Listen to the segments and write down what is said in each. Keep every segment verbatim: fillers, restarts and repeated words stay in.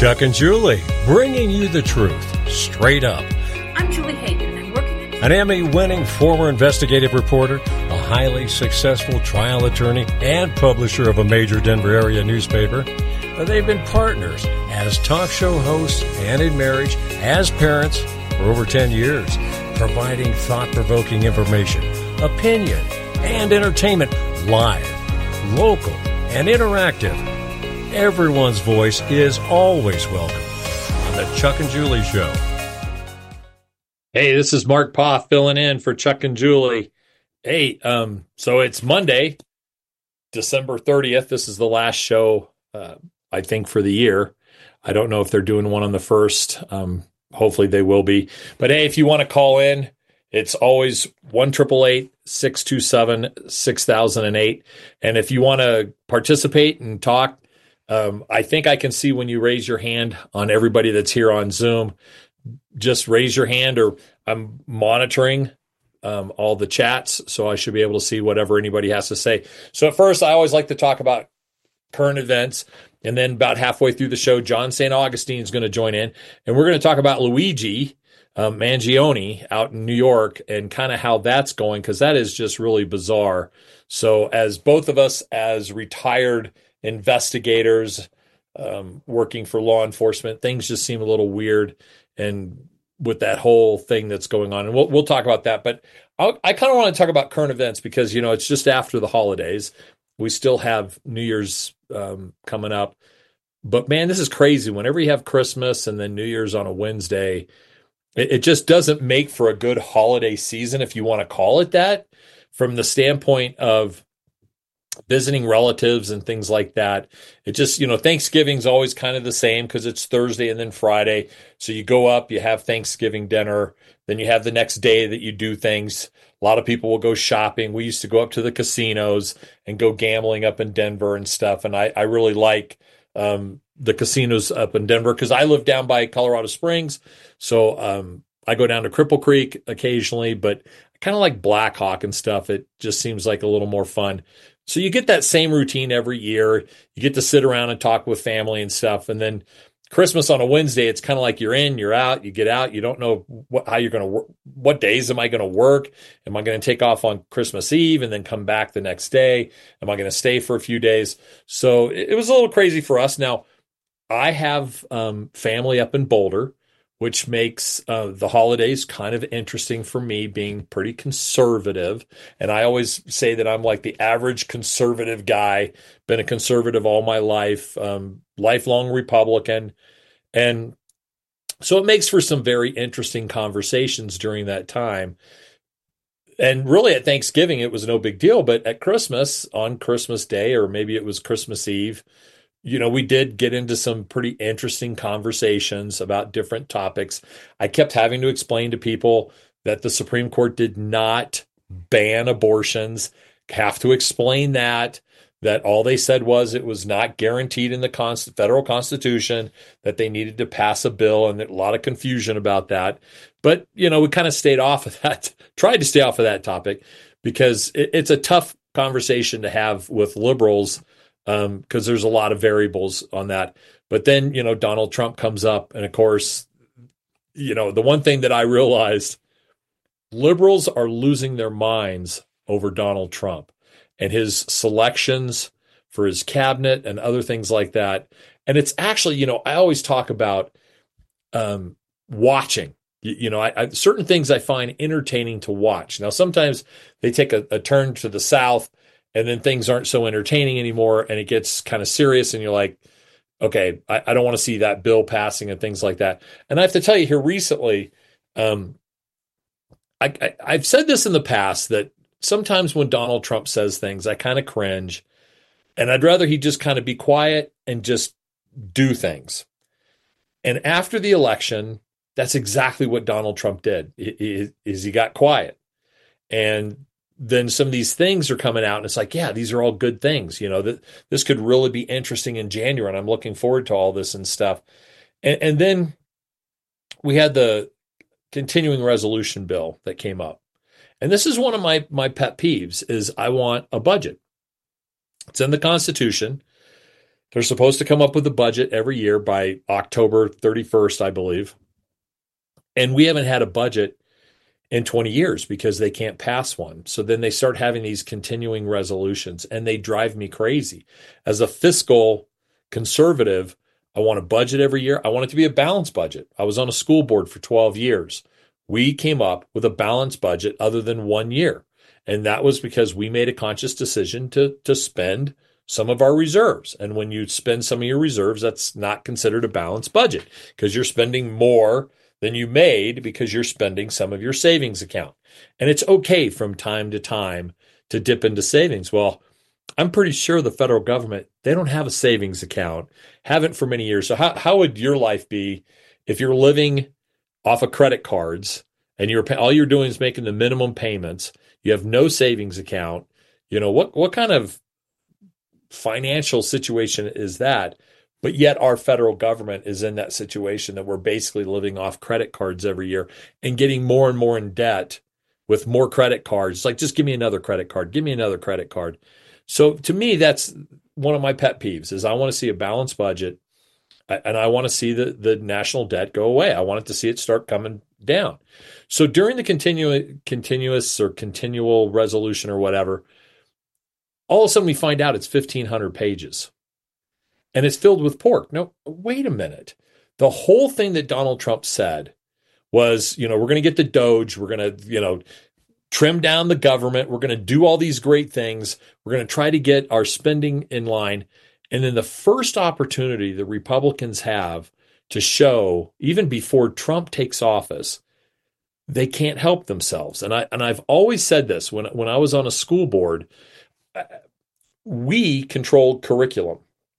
Chuck and Julie, bringing you the truth, straight up. I'm Julie Hagan, and I'm working at... An Emmy-winning former investigative reporter, a highly successful trial attorney, and publisher of a major Denver area newspaper. They've been partners as talk show hosts and in marriage, as parents, for over ten years, providing thought-provoking information, opinion, and entertainment live, local, and interactive. Everyone's voice is always welcome on the Chuck and Julie Show. Hey, this is Mark Poff filling in for Chuck and Julie. Hey, um, so it's Monday, December thirtieth. This is the last show, uh, I think, for the year. I don't know if they're doing one on the first. Um, hopefully they will be. But hey, if you want to call in, it's always one eight eight eight, six two seven, six thousand eight. And if you want to participate and talk, Um, I think I can see when you raise your hand on everybody that's here on Zoom. Just raise your hand, or I'm monitoring um, all the chats, so I should be able to see whatever anybody has to say. So at first, I always like to talk about current events, and then about halfway through the show, John Saint Augustine is going to join in, and we're going to talk about Luigi um, Mangione out in New York and kind of how that's going, because that is just really bizarre. So as both of us as retired investigators um, working for law enforcement, things just seem a little weird, and with that whole thing that's going on, and we'll we'll talk about that. But I'll, I kind of want to talk about current events because, you know, it's just after the holidays. We still have New Year's um, coming up, but man, this is crazy. Whenever you have Christmas and then New Year's on a Wednesday, it, it just doesn't make for a good holiday season, if you want to call it that, from the standpoint of visiting relatives and things like that. It just, you know, Thanksgiving's always kind of the same because it's Thursday and then Friday. So you go up, you have Thanksgiving dinner, then you have the next day that you do things. A lot of people will go shopping. We used to go up to the casinos and go gambling up in Denver and stuff. And I, I really like um, the casinos up in Denver because I live down by Colorado Springs. So um, I go down to Cripple Creek occasionally, but I kind of like Black Hawk and stuff. It just seems like a little more fun. So you get that same routine every year. You get to sit around and talk with family and stuff. And then Christmas on a Wednesday, it's kind of like you're in, you're out, you get out. You don't know what, how you're going to work. What days am I going to work? Am I going to take off on Christmas Eve and then come back the next day? Am I going to stay for a few days? So it, it was a little crazy for us. Now, I have um, family up in Boulder, which makes uh, the holidays kind of interesting for me, being pretty conservative. And I always say that I'm like the average conservative guy, been a conservative all my life, um, lifelong Republican. And so it makes for some very interesting conversations during that time. And really at Thanksgiving, it was no big deal. But at Christmas, on Christmas Day, or maybe it was Christmas Eve, you know, we did get into some pretty interesting conversations about different topics. I kept having to explain to people that the Supreme Court did not ban abortions. Have to explain that, that all they said was it was not guaranteed in the const- federal Constitution, that they needed to pass a bill, and a lot of confusion about that. But, you know, we kind of stayed off of that, tried to stay off of that topic because it, it's a tough conversation to have with liberals, Um, because there's a lot of variables on that. But then, you know, Donald Trump comes up. And of course, you know, the one thing that I realized, liberals are losing their minds over Donald Trump and his selections for his cabinet and other things like that. And it's actually, you know, I always talk about um, watching. You, you know, I, I, certain things I find entertaining to watch. Now, sometimes they take a, a turn to the south, and then things aren't so entertaining anymore, and it gets kind of serious, and you're like, okay, I, I don't want to see that bill passing and things like that. And I have to tell you here recently, um, I, I, I've said this in the past, that sometimes when Donald Trump says things, I kind of cringe, and I'd rather he just kind of be quiet and just do things. And after the election, that's exactly what Donald Trump did, is he got quiet. And then some of these things are coming out, and it's like, yeah, these are all good things. You know, that this could really be interesting in January, and I'm looking forward to all this and stuff. And, and then we had the continuing resolution bill that came up. And this is one of my, my pet peeves, is I want a budget. It's in the Constitution. They're supposed to come up with a budget every year by October thirty-first, I believe. And we haven't had a budget in twenty years because they can't pass one. So then they start having these continuing resolutions, and they drive me crazy. As a fiscal conservative, I want a budget every year. I want it to be a balanced budget. I was on a school board for twelve years. We came up with a balanced budget other than one year. And that was because we made a conscious decision to, to spend some of our reserves. And when you spend some of your reserves, that's not considered a balanced budget because you're spending more than you made because you're spending some of your savings account. And it's okay from time to time to dip into savings. Well, I'm pretty sure the federal government, they don't have a savings account, haven't for many years. So how, how would your life be if you're living off of credit cards and you're all you're doing is making the minimum payments, you have no savings account? You know, what what kind of financial situation is that? But yet our federal government is in that situation that we're basically living off credit cards every year and getting more and more in debt with more credit cards. It's like, just give me another credit card. Give me another credit card. So to me, that's one of my pet peeves is I want to see a balanced budget, and I want to see the, the national debt go away. I wanted to see it start coming down. So during the continu- continuous or continual resolution or whatever, all of a sudden we find out it's fifteen hundred pages. And it's filled with pork. No, wait a minute. The whole thing that Donald Trump said was, you know, we're going to get the Doge. We're going to, you know, trim down the government. We're going to do all these great things. We're going to try to get our spending in line. And then the first opportunity the Republicans have to show, even before Trump takes office, they can't help themselves. And I and I've always said this when when I was on a school board, we controlled curriculum.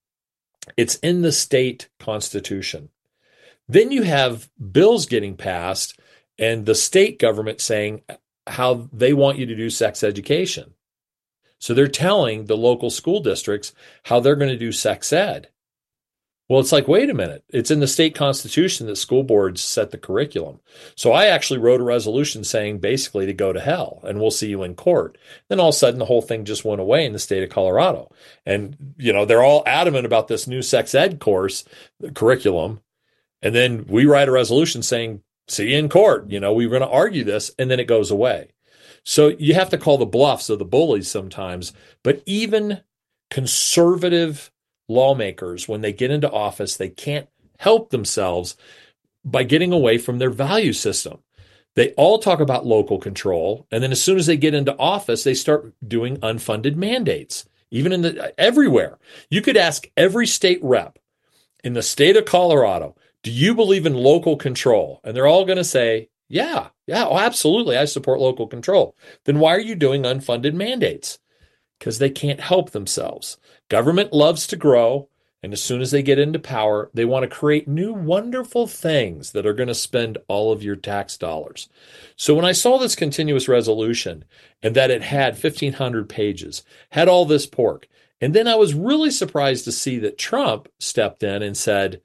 It's in the state constitution. Then you have bills getting passed and the state government saying how they want you to do sex education. So they're telling the local school districts how they're going to do sex ed. Well, it's like, wait a minute. It's in the state constitution that school boards set the curriculum. So I actually wrote a resolution saying basically to go to hell and we'll see you in court. Then all of a sudden the whole thing just went away in the state of Colorado. And, you know, they're all adamant about this new sex ed course curriculum. And then we write a resolution saying, see you in court. You know, we we're going to argue this, and then it goes away. So you have to call the bluffs of the bullies sometimes. But even conservative lawmakers, when they get into office, they can't help themselves by getting away from their value system. They all talk about local control, and then as soon as they get into office, they start doing unfunded mandates, even in the everywhere. You could ask every state rep in the state of Colorado, do you believe in local control? And they're all going to say, yeah, yeah, oh, absolutely, I support local control. Then why are you doing unfunded mandates? Because they can't help themselves. Government loves to grow, and as soon as they get into power, they want to create new wonderful things that are going to spend all of your tax dollars. So when I saw this continuous resolution and that it had fifteen hundred pages, had all this pork, and then I was really surprised to see that Trump stepped in and said,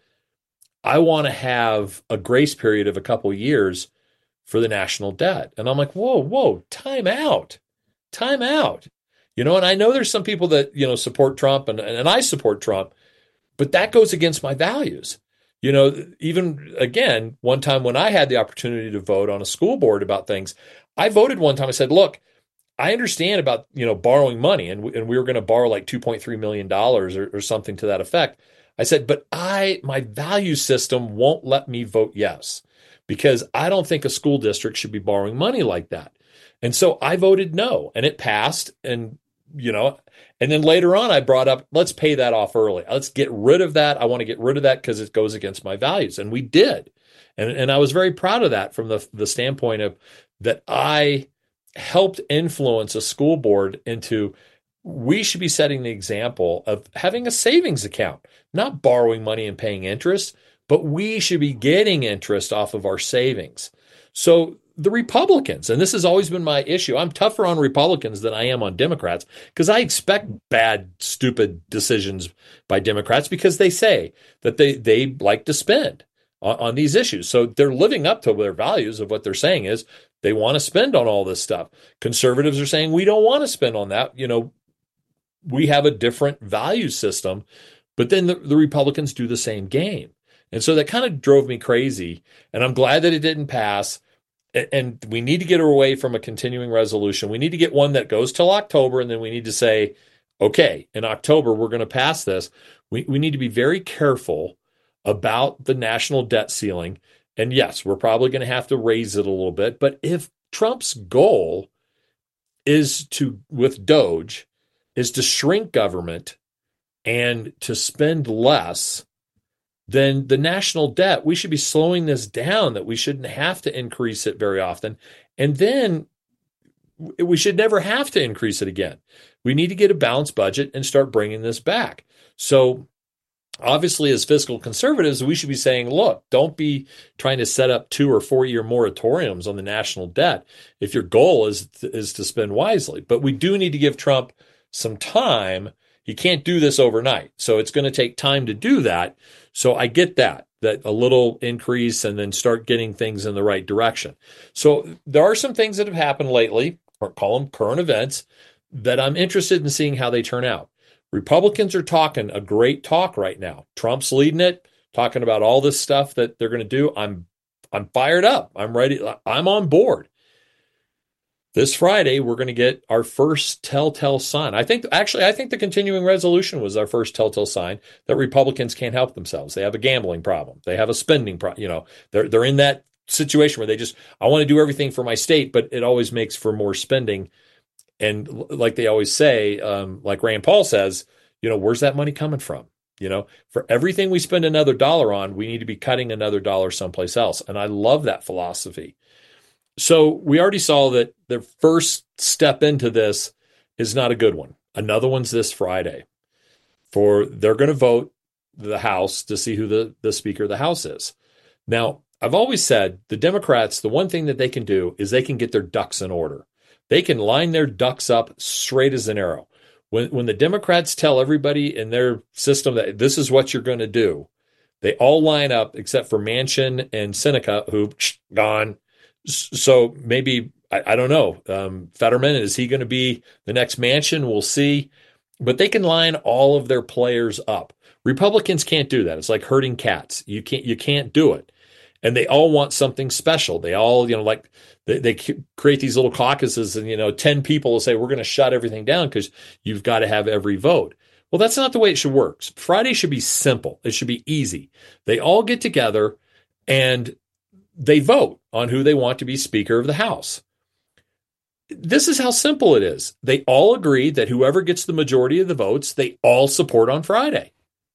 I want to have a grace period of a couple years for the national debt. And I'm like, whoa, whoa, time out, time out. You know, and I know there's some people that, you know, support Trump and, and I support Trump, but that goes against my values. You know, even again, one time when I had the opportunity to vote on a school board about things, I voted one time. I said, look, I understand about, you know, borrowing money, and we, and we were going to borrow like two point three million dollars or, or something to that effect. I said, but I, my value system won't let me vote yes, because I don't think a school district should be borrowing money like that. And so I voted no, and it passed. And you know, and then later on, I brought up, let's pay that off early. Let's get rid of that. I want to get rid of that because it goes against my values. And we did. And, and I was very proud of that from the, the standpoint of that I helped influence a school board into, we should be setting the example of having a savings account, not borrowing money and paying interest, but we should be getting interest off of our savings. So the Republicans, and this has always been my issue, I'm tougher on Republicans than I am on Democrats because I expect bad, stupid decisions by Democrats because they say that they, they like to spend on, on these issues. So they're living up to their values of what they're saying is they want to spend on all this stuff. Conservatives are saying we don't want to spend on that. You know, we have a different value system, But then the, the Republicans do the same game. And so that kind of drove me crazy. And I'm glad that it didn't pass. And we need to get away from a continuing resolution. We need to get one that goes till October, and then we need to say, okay, in October, we're going to pass this. We, we need to be very careful about the national debt ceiling. And yes, we're probably going to have to raise it a little bit. But if Trump's goal is to, with Doge, is to shrink government and to spend less, then the national debt, we should be slowing this down, that we shouldn't have to increase it very often. And then we should never have to increase it again. We need to get a balanced budget and start bringing this back. So obviously, as fiscal conservatives, we should be saying, look, don't be trying to set up two or four year moratoriums on the national debt if your goal is, is to spend wisely. But we do need to give Trump some time. He can't do this overnight. So it's going to take time to do that. So I get that, that a little increase and then start getting things in the right direction. So there are some things that have happened lately, or call them current events, that I'm interested in seeing how they turn out. Republicans are talking a great talk right now. Trump's leading it, talking about all this stuff that they're going to do. I'm I'm fired up. I'm ready. I'm on board. This Friday, we're going to get our first telltale sign. I think, actually, I think the continuing resolution was our first telltale sign that Republicans can't help themselves. They have a gambling problem. They have a spending problem. You know, they're they're in that situation where they just, I want to do everything for my state, but it always makes for more spending. And like they always say, um, like Rand Paul says, you know, where's that money coming from? You know, for everything we spend another dollar on, we need to be cutting another dollar someplace else. And I love that philosophy. So we already saw that the first step into this is not a good one. Another one's this Friday. For they're going to vote the House to see who the, the Speaker of the House is. Now, I've always said the Democrats, the one thing that they can do is they can get their ducks in order. They can line their ducks up straight as an arrow. When when the Democrats tell everybody in their system that this is what you're going to do, they all line up except for Manchin and Seneca, who gone. So maybe, I, I don't know, um, Fetterman, is he going to be the next Manchin? We'll see. But they can line all of their players up. Republicans can't do that. It's like herding cats. You can't you can't do it. And they all want something special. They all, you know, like they, they create these little caucuses and, you know, ten people will say, we're going to shut everything down because you've got to have every vote. Well, that's not the way it should work. Friday should be simple. It should be easy. They all get together and they vote on who they want to be Speaker of the House. This is how simple it is. They all agree that whoever gets the majority of the votes, they all support on Friday.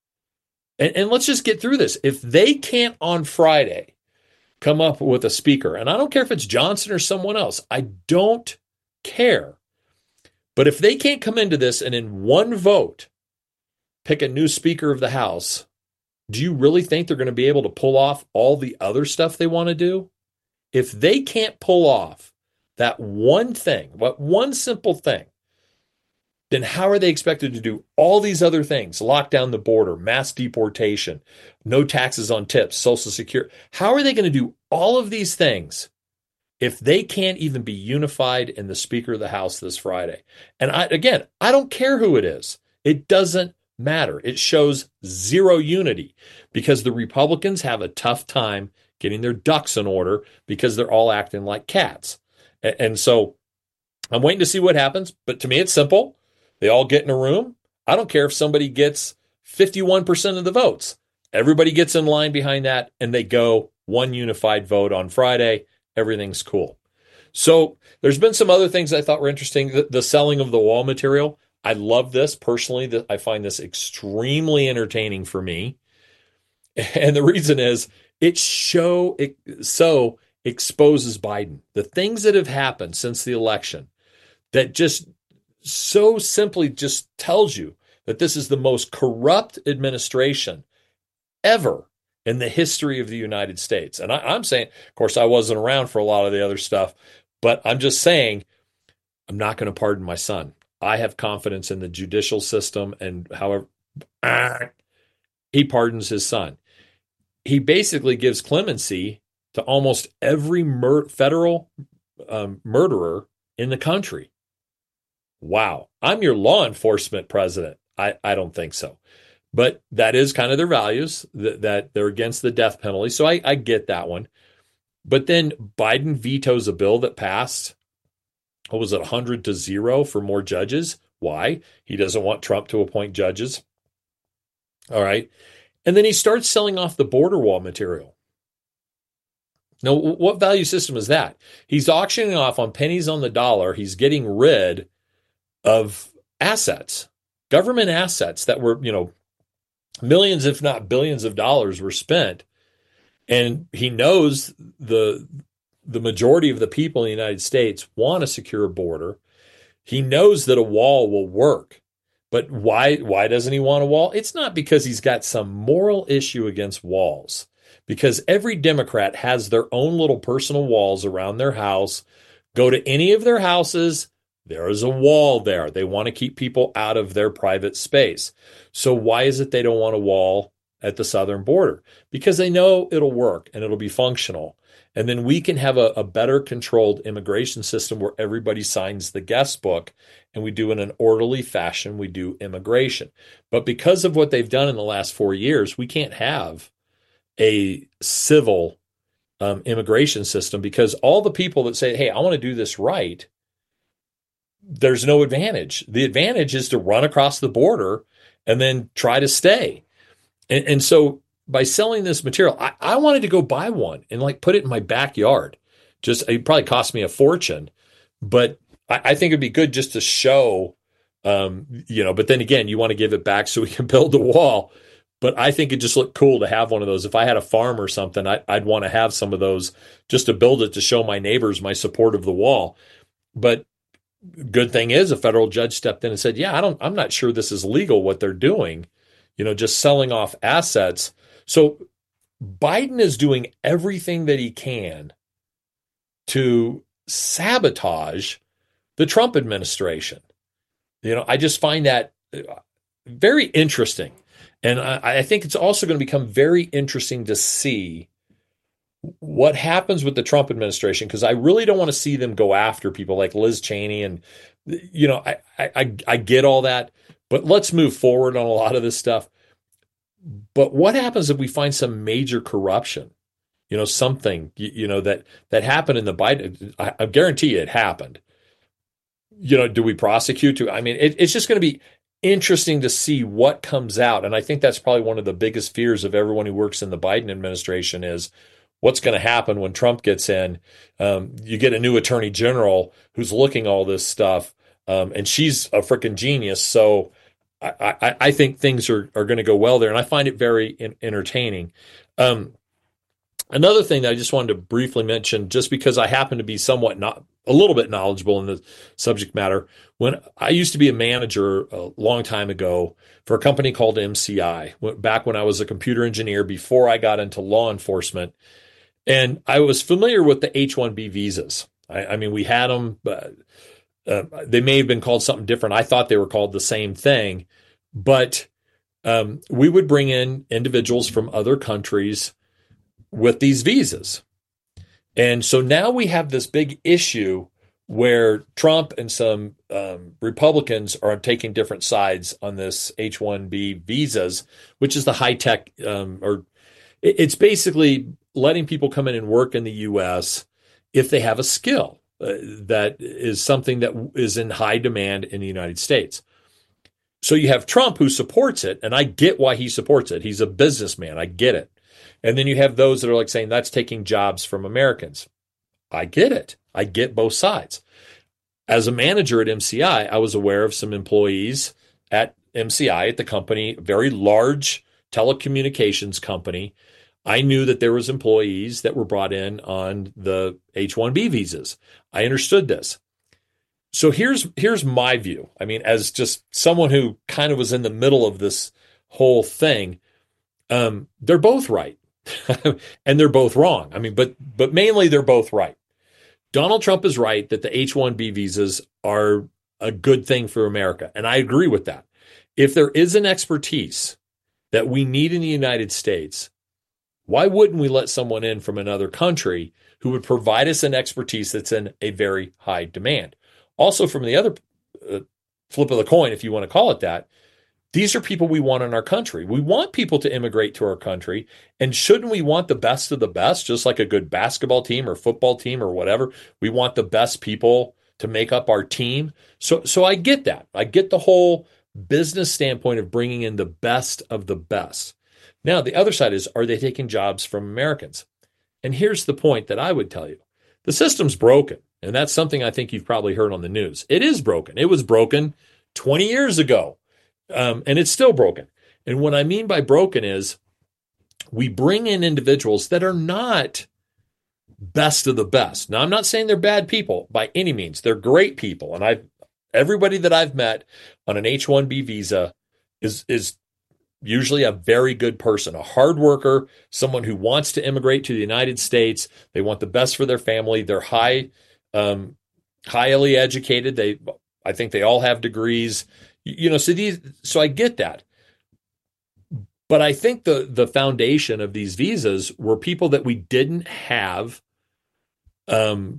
And, and let's just get through this. If they can't on Friday come up with a speaker, and I don't care if it's Johnson or someone else, I don't care. But if they can't come into this and in one vote pick a new Speaker of the House, do you really think they're going to be able to pull off all the other stuff they want to do? If they can't pull off that one thing, what one simple thing, then how are they expected to do all these other things? Lock down the border, mass deportation, no taxes on tips, Social Security. How are they going to do all of these things if they can't even be unified in the Speaker of the House this Friday? And I, again, I don't care who it is. It doesn't matter. It shows zero unity because the Republicans have a tough time getting their ducks in order because they're all acting like cats. And, and so I'm waiting to see what happens. But to me, it's simple. They all get in a room. I don't care if somebody gets fifty-one percent of the votes. Everybody gets in line behind that, and they go one unified vote on Friday. Everything's cool. So there's been some other things I thought were interesting. The, the selling of the wall material. I love this. Personally, I find this extremely entertaining for me. And the reason is it show it so exposes Biden. The things that have happened since the election that just so simply just tells you that this is the most corrupt administration ever in the history of the United States. And I, I'm saying, of course, I wasn't around for a lot of the other stuff, but I'm just saying, I'm not going to pardon my son. I have confidence in the judicial system, and however, ah, he pardons his son. He basically gives clemency to almost every mur- federal um, murderer in the country. Wow. I'm your law enforcement president. I, I don't think so. But that is kind of their values, that, that they're against the death penalty. So I, I get that one. But then Biden vetoes a bill that passed, what was it, one hundred to zero for more judges. Why? He doesn't want Trump to appoint judges. All right. And then he starts selling off the border wall material. Now, what value system is that? He's auctioning off on pennies on the dollar. He's getting rid of assets, government assets that were, you know, millions, if not billions of dollars were spent. And he knows the the majority of the people in the United States want a secure border. He knows that a wall will work. But why why doesn't he want a wall? It's not because he's got some moral issue against walls. Because every Democrat has their own little personal walls around their house. Go to any of their houses, there is a wall there. They want to keep people out of their private space. So why is it they don't want a wall at the southern border? Because they know it'll work and it'll be functional. And then we can have a, a better controlled immigration system where everybody signs the guest book and we do in an orderly fashion, we do immigration. But because of what they've done in the last four years, we can't have a civil um, immigration system because all the people that say, hey, I want to do this right, there's no advantage. The advantage is to run across the border and then try to stay. And, and so by selling this material, I, I wanted to go buy one and like put it in my backyard. Just it probably cost me a fortune, but I, I think it'd be good just to show, um, you know, but then again, you want to give it back so we can build a wall. But I think it just looked cool to have one of those. If I had a farm or something, I, I'd want to have some of those just to build it to show my neighbors my support of the wall. But good thing is a federal judge stepped in and said, yeah, I don't, I'm not sure this is legal what they're doing, you know, just selling off assets. So Biden is doing everything that he can to sabotage the Trump administration. You know, I just find that very interesting. And I, I think it's also going to become very interesting to see what happens with the Trump administration, because I really don't want to see them go after people like Liz Cheney. And, you know, I, I, I get all that, but let's move forward on a lot of this stuff. But what happens if we find some major corruption? You know, something, you, you know, that, that happened in the Biden, I, I guarantee you it happened. You know, do we prosecute? To, I mean, it, it's just going to be interesting to see what comes out. And I think that's probably one of the biggest fears of everyone who works in the Biden administration is what's going to happen when Trump gets in. Um, you get a new attorney general who's looking all this stuff, um, and she's a freaking genius. So I, I, I think things are, are going to go well there. And I find it very in, entertaining. Um, another thing that I just wanted to briefly mention, just because I happen to be somewhat not a little bit knowledgeable in the subject matter. When I used to be a manager a long time ago for a company called M C I, back when I was a computer engineer before I got into law enforcement, and I was familiar with the H one B visas. I, I mean, we had them, but uh, they may have been called something different. I thought they were called the same thing, but um, we would bring in individuals from other countries with these visas. And so now we have this big issue where Trump and some um, Republicans are taking different sides on this H one B visas, which is the high tech, um, or it's basically letting people come in and work in the U S if they have a skill uh, that is something that is in high demand in the United States. So you have Trump who supports it, and I get why he supports it. He's a businessman. I get it. And then you have those that are like saying that's taking jobs from Americans. I get it. I get both sides. As a manager at M C I, I was aware of some employees at M C I, at the company, a very large telecommunications company. I knew that there was employees that were brought in on the H one B visas. I understood this. So here's here's my view. I mean, as just someone who kind of was in the middle of this whole thing, um, they're both right. And they're both wrong. I mean, but but mainly they're both right. Donald Trump is right that the H one B visas are a good thing for America. And I agree with that. If there is an expertise that we need in the United States, why wouldn't we let someone in from another country who would provide us an expertise that's in a very high demand? Also, from the other uh, flip of the coin, if you want to call it that, these are people we want in our country. We want people to immigrate to our country. And shouldn't we want the best of the best, just like a good basketball team or football team or whatever? We want the best people to make up our team. So, so I get that. I get the whole business standpoint of bringing in the best of the best. Now, the other side is, are they taking jobs from Americans? And here's the point that I would tell you. The system's broken. And that's something I think you've probably heard on the news. It is broken. It was broken twenty years ago. Um, and it's still broken. And what I mean by broken is we bring in individuals that are not best of the best. Now, I'm not saying they're bad people by any means. They're great people. And I've everybody that I've met on an H one B visa is is usually a very good person, a hard worker, someone who wants to immigrate to the United States. They want the best for their family. They're high, um, highly educated. They, I think they all have degrees. You know, so these, so I get that. But I think the the foundation of these visas were people that we didn't have um,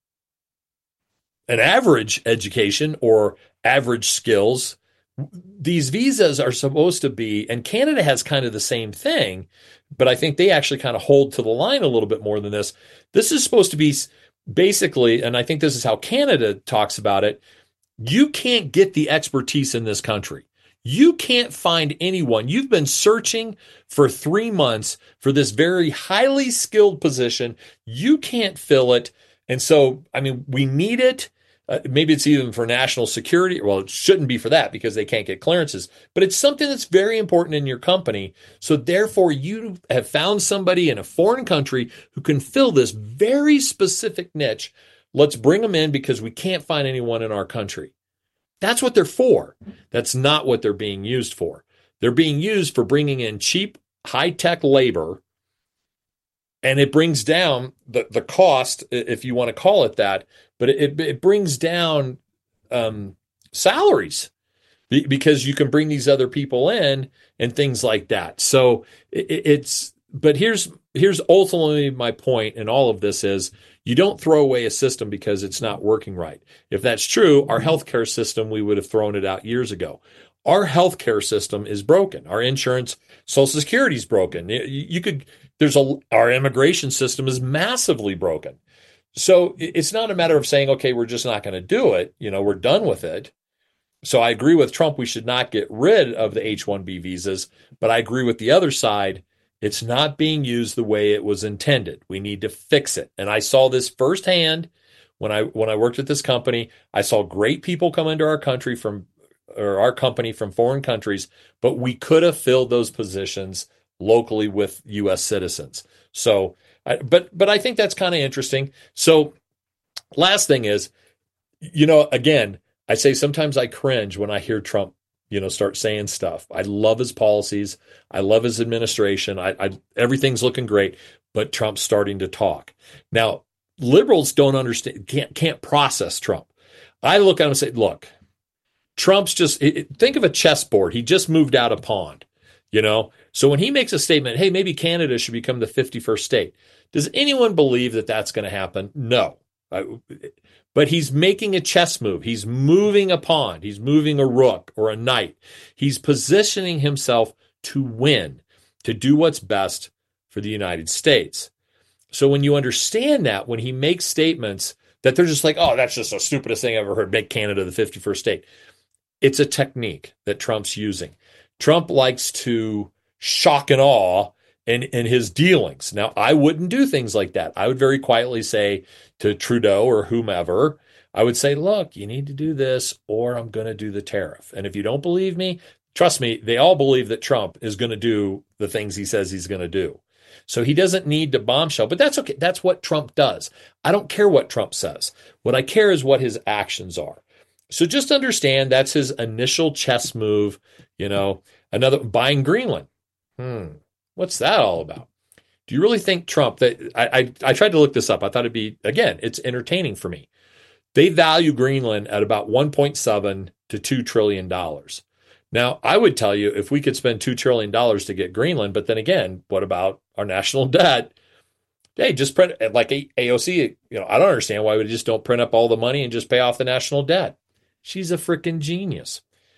an average education or average skills. These visas are supposed to be, and Canada has kind of the same thing, but I think they actually kind of hold to the line a little bit more than this. This is supposed to be basically, and I think this is how Canada talks about it, you can't get the expertise in this country. You can't find anyone. You've been searching for three months for this very highly skilled position. You can't fill it. And so, I mean, we need it. Uh, maybe it's even for national security. Well, it shouldn't be for that because they can't get clearances. But it's something that's very important in your company. So therefore, you have found somebody in a foreign country who can fill this very specific niche. Let's bring them in because we can't find anyone in our country. That's what they're for. That's not what they're being used for. They're being used for bringing in cheap, high-tech labor, and it brings down the, the cost, if you want to call it that, but it, it brings down um, salaries because you can bring these other people in and things like that. So it, it's, but here's here's ultimately my point in all of this is, you don't throw away a system because it's not working right. If that's true, our healthcare system, we would have thrown it out years ago. Our healthcare system is broken. Our insurance, Social Security is broken. You could, there's a, our immigration system is massively broken. So it's not a matter of saying, okay, we're just not going to do it. You know, we're done with it. So I agree with Trump. We should not get rid of the H one B visas, but I agree with the other side. It's not being used the way it was intended. We need to fix it. And I saw this firsthand when I when I worked at this company. I saw great people come into our country from or our company from foreign countries, but we could have filled those positions locally with U S citizens. So, I, but but I think that's kind of interesting. So, last thing is, you know, again, I say sometimes I cringe when I hear Trump, you know, start saying stuff. I love his policies. I love his administration. I, I everything's looking great, but Trump's starting to talk. Now, liberals don't understand, can't can't process Trump. I look at him and say, look, Trump's just, it, think of a chessboard. He just moved out a pawn, you know? So when he makes a statement, hey, maybe Canada should become the fifty-first state, does anyone believe that that's going to happen? No. I, But he's making a chess move. He's moving a pawn. He's moving a rook or a knight. He's positioning himself to win, to do what's best for the United States. So when you understand that, when he makes statements that they're just like, oh, that's just the stupidest thing I've ever heard, make Canada the fifty-first state. It's a technique that Trump's using. Trump likes to shock and awe in, in his dealings. Now, I wouldn't do things like that. I would very quietly say to Trudeau or whomever, I would say, look, you need to do this or I'm going to do the tariff. And if you don't believe me, trust me, they all believe that Trump is going to do the things he says he's going to do. So he doesn't need to bombshell, but that's okay. That's what Trump does. I don't care what Trump says. What I care is what his actions are. So just understand that's his initial chess move, you know, another buying Greenland. Hmm. What's that all about? Do you really think Trump that I, I I tried to look this up. I thought it'd be, again, it's entertaining for me. They value Greenland at about one point seven to two trillion dollars. Now, I would tell you if we could spend two trillion dollars to get Greenland, but then again, what about our national debt? Hey, just print like A O C, you know, I don't understand why we just don't print up all the money and just pay off the national debt. She's a freaking genius.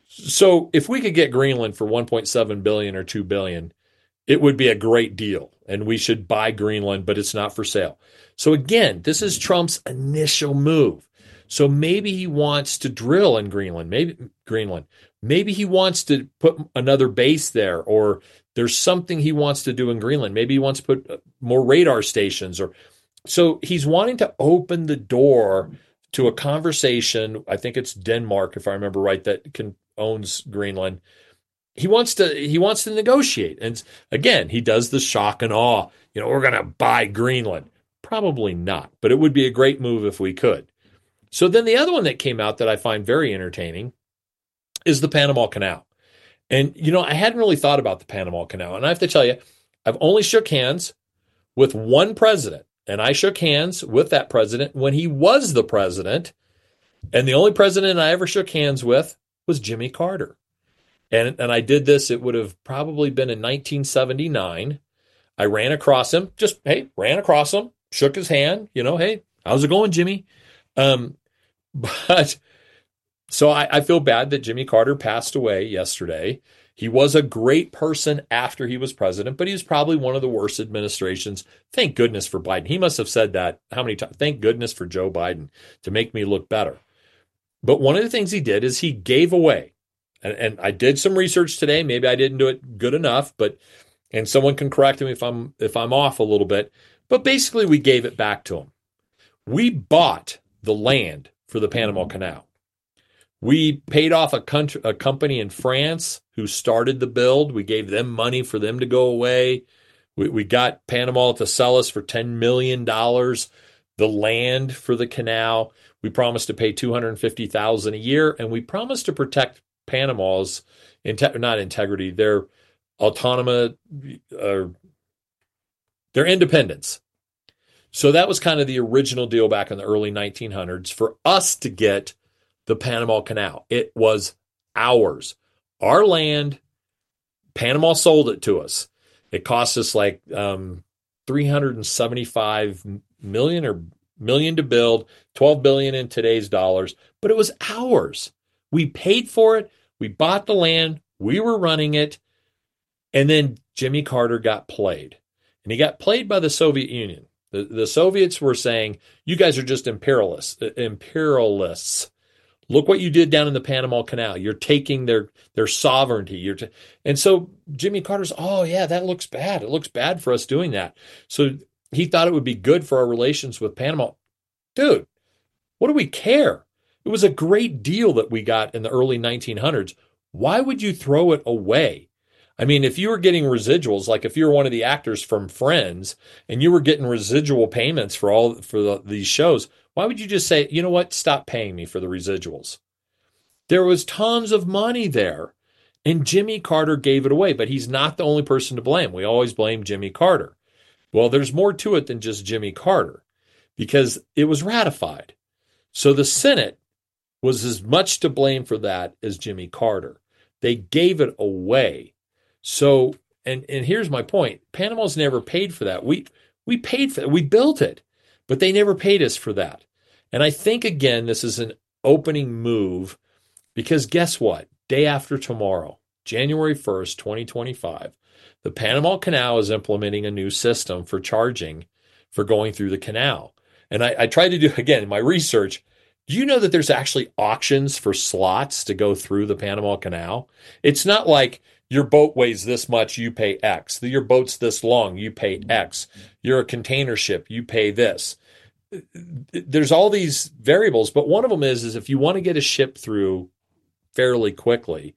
So if we could get Greenland for one point seven billion dollars or two billion dollars, it would be a great deal, and we should buy Greenland, but it's not for sale. So again, this is Trump's initial move. So maybe he wants to drill in Greenland, maybe Greenland. Maybe he wants to put another base there, or there's something he wants to do in Greenland. Maybe he wants to put more radar stations, or so he's wanting to open the door to a conversation. I think it's Denmark, if I remember right, that can, owns Greenland. He wants to he wants to negotiate. And again, he does the shock and awe. You know, we're going to buy Greenland. Probably not, but it would be a great move if we could. So then the other one that came out that I find very entertaining is the Panama Canal. And, you know, I hadn't really thought about the Panama Canal. And I have to tell you, I've only shook hands with one president. And I shook hands with that president when he was the president. And the only president I ever shook hands with was Jimmy Carter. And, and I did this, it would have probably been in nineteen seventy-nine. I ran across him, just, hey, ran across him, shook his hand, you know, hey, how's it going, Jimmy? Um, but so I, I feel bad that Jimmy Carter passed away yesterday. He was a great person after he was president, but he was probably one of the worst administrations. Thank goodness for Biden. He must have said that how many times? Thank goodness for Joe Biden to make me look better. But one of the things he did is he gave away, and, and I did some research today. Maybe I didn't do it good enough, but and someone can correct me if I'm if I'm off a little bit. But basically, we gave it back to him. We bought the land for the Panama Canal. We paid off a, country, a company in France who started the build. We gave them money for them to go away. We, we got Panama to sell us for ten million dollars the land for the canal. We promised to pay two hundred fifty thousand dollars a year, and we promised to protect Panama's, inte- not integrity, their autonomous, uh, their independence. So that was kind of the original deal back in the early nineteen hundreds for us to get the Panama Canal. It was ours. Our land, Panama sold it to us. It cost us like um, three hundred seventy-five million or million to build, twelve billion in today's dollars, but it was ours. We paid for it. We bought the land. We were running it. And then Jimmy Carter got played. And he got played by the Soviet Union. The, the Soviets were saying, you guys are just imperialists. Imperialists. Look what you did down in the Panama Canal. You're taking their their sovereignty. You're t-. And so Jimmy Carter's, oh, yeah, that looks bad. It looks bad for us doing that. So he thought it would be good for our relations with Panama. Dude, what do we care? It was a great deal that we got in the early nineteen hundreds. Why would you throw it away? I mean, if you were getting residuals, like if you were one of the actors from Friends and you were getting residual payments for all for the, these shows, why would you just say, you know what, stop paying me for the residuals? There was tons of money there, and Jimmy Carter gave it away, but he's not the only person to blame. We always blame Jimmy Carter. Well, there's more to it than just Jimmy Carter, because it was ratified. So the Senate was as much to blame for that as Jimmy Carter. They gave it away. So, and, and here's my point. Panama's never paid for that. We we paid for it. We built it, but they never paid us for that. And I think, again, this is an opening move because guess what? Day after tomorrow, January first, twenty twenty-five, the Panama Canal is implementing a new system for charging for going through the canal. And I, I tried to do, again, in my research, do you know that there's actually auctions for slots to go through the Panama Canal? It's not like your boat weighs this much, you pay X. Your boat's this long, you pay X. You're a container ship, you pay this. There's all these variables, but one of them is, is if you want to get a ship through fairly quickly,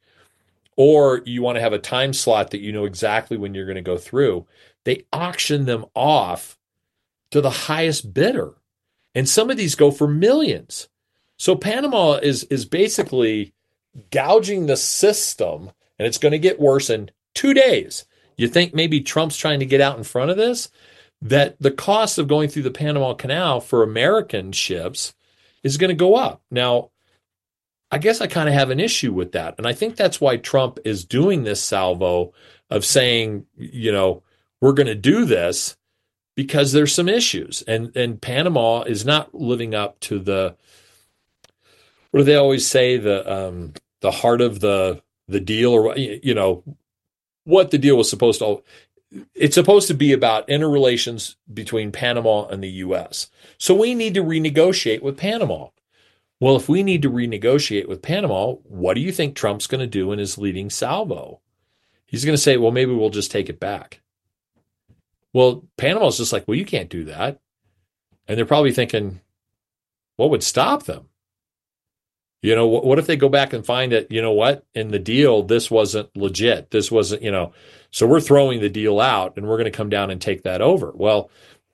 or you want to have a time slot that you know exactly when you're going to go through, they auction them off to the highest bidder. And some of these go for millions. So Panama is, is basically gouging the system, and it's going to get worse in two days. You think maybe Trump's trying to get out in front of this? That the cost of going through the Panama Canal for American ships is going to go up. Now, I guess I kind of have an issue with that. And I think that's why Trump is doing this salvo of saying, you know, we're going to do this because there's some issues. And, and Panama is not living up to the, what do they always say? The, um, the heart of the the deal, or you know what the deal was supposed to. It's supposed to be about interrelations between Panama and the U S. So we need to renegotiate with Panama. Well, if we need to renegotiate with Panama, what do you think Trump's going to do in his leading salvo? He's going to say, well, maybe we'll just take it back. Well, Panama's just like, well, you can't do that. And they're probably thinking, what would stop them? You know, what, what if they go back and find that, you know what, in the deal, this wasn't legit. This wasn't, you know, so we're throwing the deal out and we're going to come down and take that over. Well,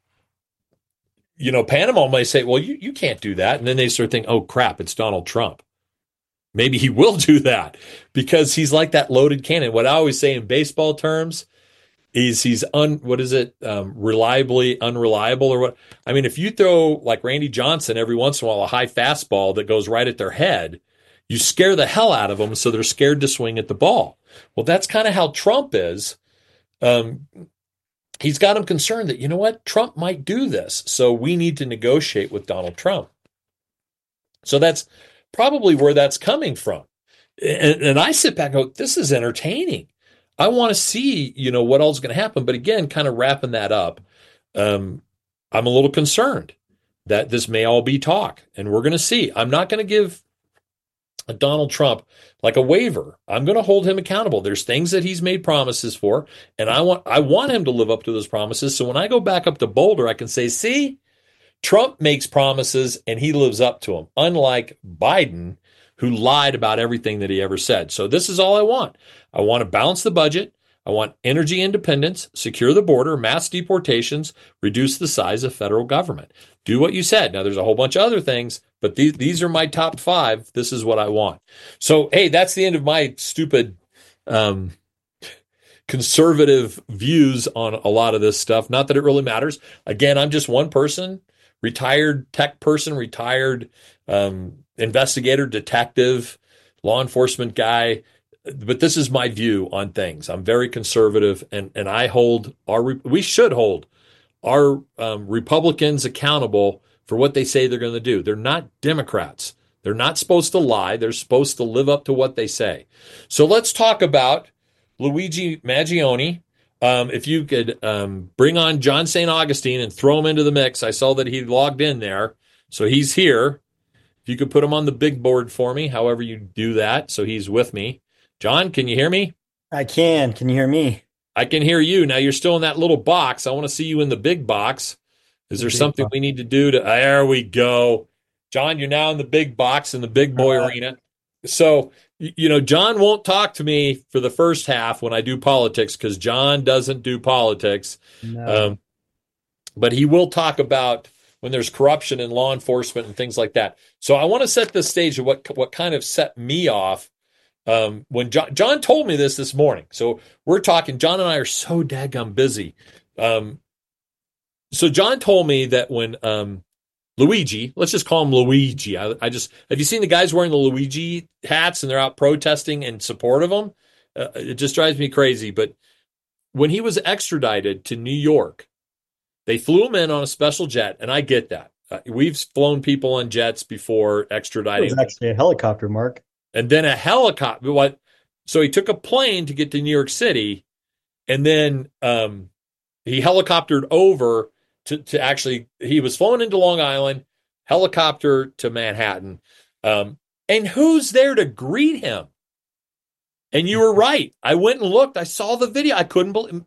you know, Panama might say, well, you, you can't do that. And then they start thinking, oh, crap, it's Donald Trump. Maybe he will do that because he's like that loaded cannon. What I always say in baseball terms is he's, un, what is it, um, reliably unreliable or what? I mean, if you throw like Randy Johnson every once in a while, a high fastball that goes right at their head, you scare the hell out of them so they're scared to swing at the ball. Well, that's kind of how Trump is. Um, he's got him concerned that, you know what, Trump might do this. So we need to negotiate with Donald Trump. So that's probably where that's coming from. And, and I sit back and go, this is entertaining. I want to see, you know, what else is going to happen. But again, kind of wrapping that up, um, I'm a little concerned that this may all be talk. And we're going to see. I'm not going to give Donald Trump like a waiver. I'm going to hold him accountable. There's things that he's made promises for, and I want I want him to live up to those promises. So when I go back up to Boulder, I can say, see, Trump makes promises and he lives up to them, unlike Biden, who lied about everything that he ever said. So this is all I want. I want to balance the budget. I want energy independence, secure the border, mass deportations, reduce the size of federal government. Do what you said. Now, there's a whole bunch of other things, but these, these are my top five. This is what I want. So, hey, that's the end of my stupid um, conservative views on a lot of this stuff. Not that it really matters. Again, I'm just one person, retired tech person, retired um, investigator, detective, law enforcement guy. But this is my view on things. I'm very conservative, and, and I hold our, we should hold our um, Republicans accountable for what they say they're going to do. They're not Democrats. They're not supposed to lie. They're supposed to live up to what they say. So let's talk about Luigi Mangione. Um, if you could um, bring on John Saint Augustine and throw him into the mix. I saw that he logged in there. So he's here. If you could put him on the big board for me, however you do that, so he's with me. John, can you hear me? I can. Can you hear me? I can hear you. Now you're still in that little box. I want to see you in the big box. Is there something box. we need to do to, there we go. John, you're now in the big box in the big boy uh, arena. So, you know, John won't talk to me for the first half when I do politics because John doesn't do politics. No. Um, but he will talk about when there's corruption in law enforcement and things like that. So I want to set the stage of what, what kind of set me off. Um, when John, John told me this this morning, so we're talking, John and I are so daggum busy. Um, so John told me that when um, Luigi, let's just call him Luigi. I, I just, have you seen the guys wearing the Luigi hats and they're out protesting in support of him? Uh, it just drives me crazy. But when he was extradited to New York, they flew him in on a special jet, and I get that. Uh, we've flown people on jets before extraditing. It was actually a helicopter, Mark. And then a helicopter. What? So he took a plane to get to New York City, and then um, he helicoptered over to, to actually, he was flown into Long Island, helicopter to Manhattan. Um, and who's there to greet him? And you were right. I went and looked. I saw the video. I couldn't believe.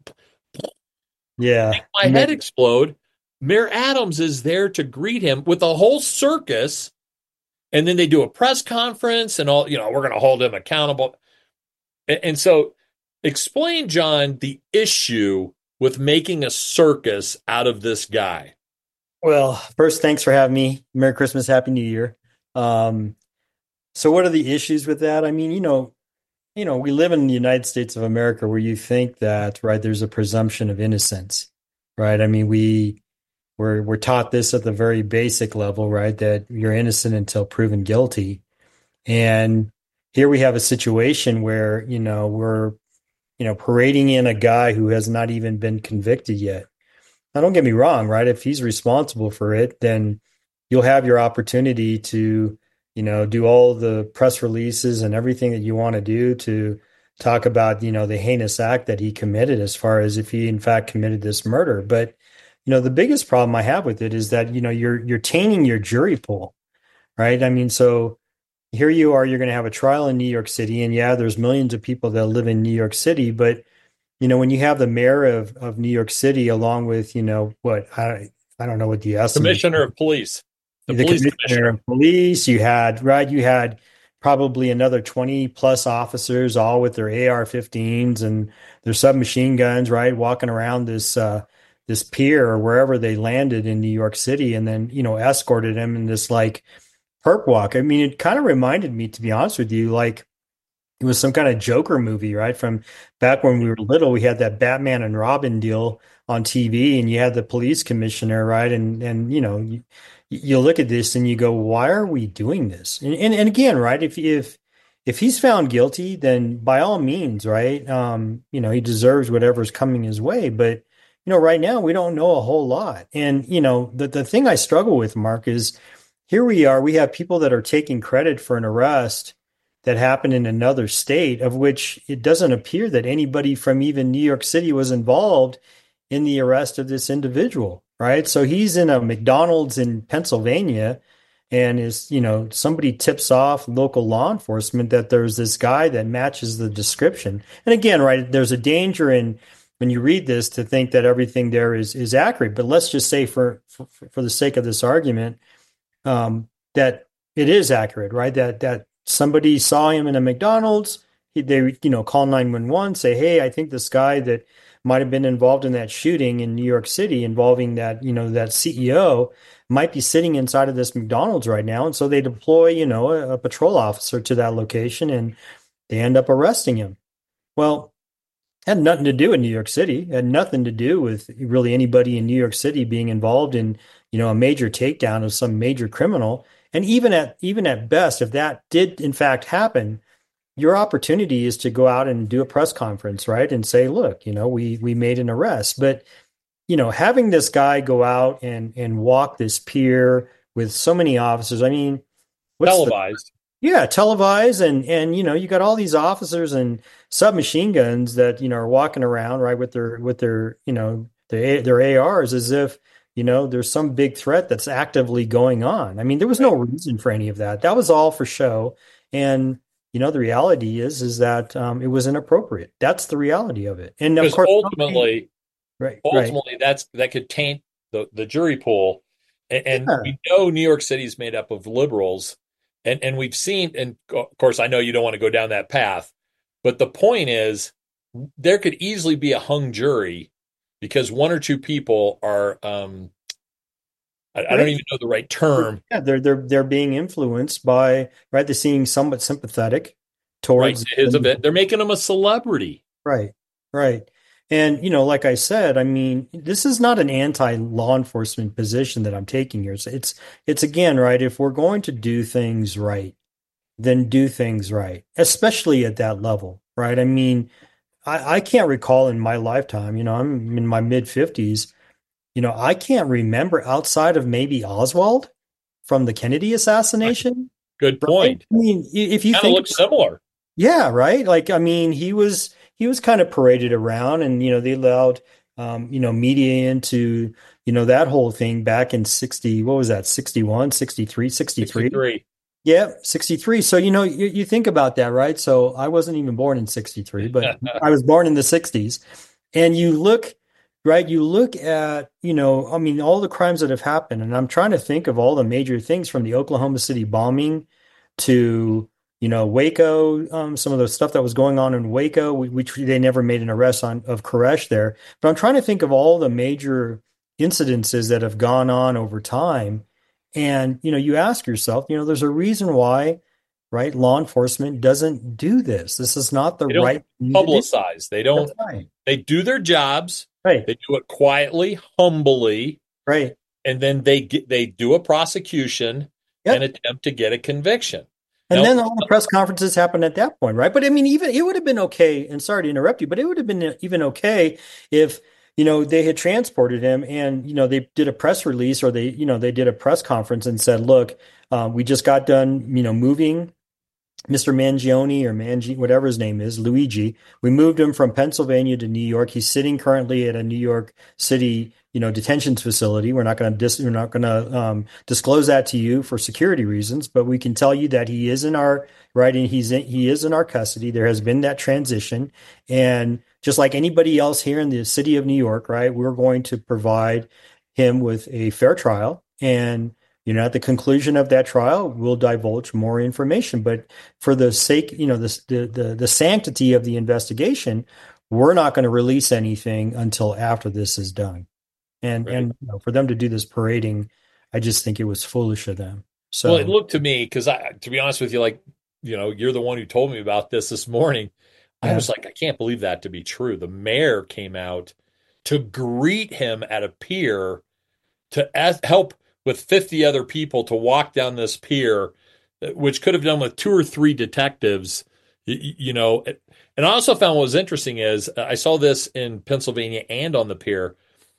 Yeah. My head explode. Mayor Adams is there to greet him with a whole circus. And then they do a press conference and all, you know, we're going to hold him accountable. And, and so explain, John, the issue with making a circus out of this guy. Well, first, thanks for having me. Merry Christmas, Happy New Year. Um, so what are the issues with that? I mean, you know, you know, we live in the United States of America where you think that, right, there's a presumption of innocence, right? I mean, we, We're we're taught this at the very basic level, right? That you're innocent until proven guilty. And here we have a situation where, you know, we're, you know, parading in a guy who has not even been convicted yet. Now, don't get me wrong, right? If he's responsible for it, then you'll have your opportunity to you know, do all the press releases and everything that you want to do to talk about, you know, the heinous act that he committed as far as if he in fact committed this murder. But, you know, the biggest problem I have with it is that, you know, you're you're tainting your jury pool, right? I mean, so here you are, you're going to have a trial in New York City, and yeah, there's millions of people that live in New York City, but you know, when you have the mayor of, of New York City, along with, you know, what I I don't know what the estimate, Commissioner of Police, the, the police commissioner commissioner. of police, you had right, you had probably another twenty plus officers, all with their A R fifteens and their submachine guns, right, walking around this uh, this pier or wherever they landed in New York City, and then you know escorted him in this like perp walk. I mean, it kind of reminded me, to be honest with you, like it was some kind of Joker movie, right? From back when we were little, we had that Batman and Robin deal on T V, and you had the police commissioner, right? And and you know, you, you look at this and you go, why are we doing this? And and, and again, right? If if if he's found guilty, then by all means, right? Um, you know, he deserves whatever's coming his way. But you know, right now we don't know a whole lot. And you know, the the thing I struggle with, Mark, is here we are. We have people that are taking credit for an arrest that happened in another state, of which it doesn't appear that anybody from even New York City was involved in the arrest of this individual, right? So he's in a McDonald's in Pennsylvania, and is, you know, somebody tips off local law enforcement that there's this guy that matches the description. And again, right, there's a danger in when you read this to think that everything there is is accurate. But let's just say for for, for the sake of this argument, um, that it is accurate, right? That that somebody saw him in a McDonald's. He, they, you know, call nine one one, say, hey, I think this guy that might have been involved in that shooting in New York City involving that, you know, that C E O might be sitting inside of this McDonald's right now. And so they deploy, you know, a, a patrol officer to that location, and they end up arresting him. Well, it had nothing to do with New York City. It had nothing to do with really anybody in New York City being involved in, you know, a major takedown of some major criminal. And even at even at best, if that did in fact happen, your opportunity is to go out and do a press conference, right? And say, look, you know, we we made an arrest. But, you know, having this guy go out and and walk this pier with so many officers, I mean, what's televised. The, yeah, televised, and and you know, you got all these officers and submachine guns that, you know, are walking around, right, with their with their, you know, their their A Rs as if, you know, there's some big threat that's actively going on. I mean, there was no reason for any of that. That was all for show. And, you know, the reality is, is that um, it was inappropriate. That's the reality of it. And of because course, ultimately, right, ultimately, right. that's that could taint the, the jury pool. And, and Yeah. we know New York City is made up of liberals. And, and we've seen, and of course, I know you don't want to go down that path, but the point is, there could easily be a hung jury because one or two people are, um, I, I don't even know the right term. Yeah, they're they're they're being influenced by, right. They're seeing somewhat sympathetic towards right, his event. They're making him a celebrity. Right, right. And you know, like I said, I mean, this is not an anti-law enforcement position that I'm taking here. So it's it's again, right. If we're going to do things right, then do things right, especially at that level, right? I mean, I, I can't recall in my lifetime, you know, I'm in my mid fifties, you know, I can't remember outside of maybe Oswald from the Kennedy assassination. Good Right? point. I mean, if you Kind of think, looks similar. yeah, right. Like, I mean, he was he was kind of paraded around, and you know, they allowed um, you know, media into, you know, that whole thing back in sixty, what was that, sixty-one, sixty-three, sixty-three? sixty-three. Yeah, sixty-three. So, you know, you, you think about that, right? So I wasn't even born in sixty-three, but I was born in the sixties. And you look, right, you look at, you know, I mean, all the crimes that have happened. And I'm trying to think of all the major things from the Oklahoma City bombing to, you know, Waco, um, some of the stuff that was going on in Waco, which they never made an arrest on of Koresh there. But I'm trying to think of all the major incidences that have gone on over time. And, you know, you ask yourself, you know, there's a reason why, right, law enforcement doesn't do this. This is not the They don't right publicize. They don't, That's right. they do their jobs. Right. They do it quietly, humbly, Right. and then they get, they do a prosecution Yep. and attempt to get a conviction. And Now, then all the press conferences happened at that point, right? But I mean, even it would have been okay, and sorry to interrupt you, but it would have been even okay if, you know, they had transported him and, you know, they did a press release or they, you know, they did a press conference and said, look, Um, we just got done, you know, moving Mister Mangione or Mangi, whatever his name is, Luigi. We moved him from Pennsylvania to New York. He's sitting currently at a New York City, you know, detention facility. We're not going to dis- we're not going to um, disclose that to you for security reasons, but we can tell you that he is in our right, and he's in, he is in our custody. There has been that transition, and just like anybody else here in the city of New York, right, we're going to provide him with a fair trial. And you know, at the conclusion of that trial, we'll divulge more information. But for the sake, you know, the the the, the sanctity of the investigation, we're not going to release anything until after this is done. And right. and you know, for them to do this parading, I just think it was foolish of them. So, well, it looked to me, because I, to be honest with you, like, you know, you're the one who told me about this this morning. Yeah. I was like, I can't believe that to be true. The mayor came out to greet him at a pier to ask, help with fifty other people to walk down this pier, which could have done with two or three detectives, you, you know. And I also found what was interesting is I saw this in Pennsylvania and on the pier.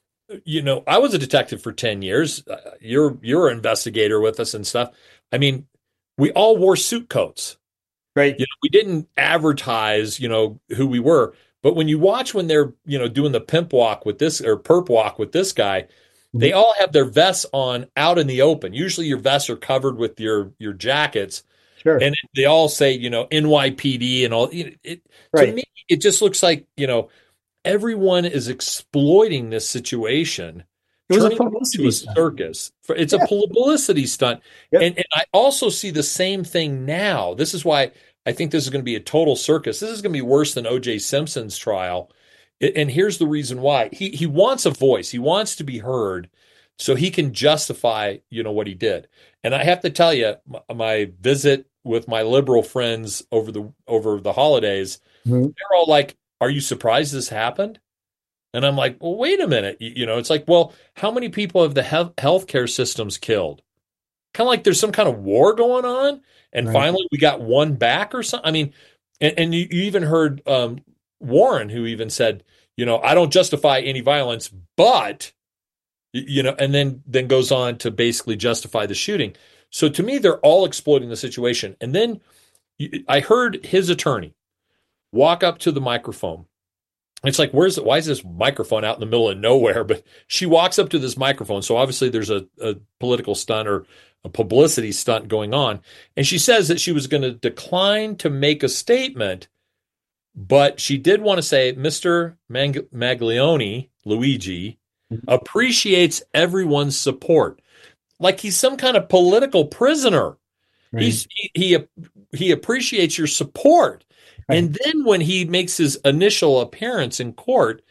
You know, I was a detective for ten years. You're you're an investigator with us and stuff. I mean, we all wore suit coats. Right. You know, we didn't advertise, you know, who we were. But when you watch when they're, you know, doing the pimp walk with this or perp walk with this guy, they all have their vests on out in the open. Usually your vests are covered with your, your jackets. Sure. And they all say, you know, N Y P D and all. It, it, right. To me, it just looks like, you know, everyone is exploiting this situation. It was a publicity a circus. It's yeah. a publicity stunt. Yep. And, and I also see the same thing now. This is why I think this is going to be a total circus. This is going to be worse than O J Simpson's trial. And here's the reason why. He he wants a voice. He wants to be heard so he can justify, you know, what he did. And I have to tell you, my visit with my liberal friends over the over the holidays, mm-hmm. they're all like, "Are you surprised this happened?" And I'm like, "Well, wait a minute." You know, it's like, well, how many people have the health healthcare systems killed? Kind of like there's some kind of war going on, and right. finally we got one back or something. I mean, and, and you, you even heard um, Warren, who even said, you know, I don't justify any violence, but, you know, and then then goes on to basically justify the shooting. So to me, they're all exploiting the situation. And then I heard his attorney walk up to the microphone. It's like, where's why is this microphone out in the middle of nowhere? But she walks up to this microphone. So obviously there's a, a political stunt or a publicity stunt going on. And she says that she was going to decline to make a statement. But she did want to say Mister Mag- Maglione, Luigi, mm-hmm. appreciates everyone's support. Like he's some kind of political prisoner. Right. He's, he, he he appreciates your support. Right. And then when he makes his initial appearance in court,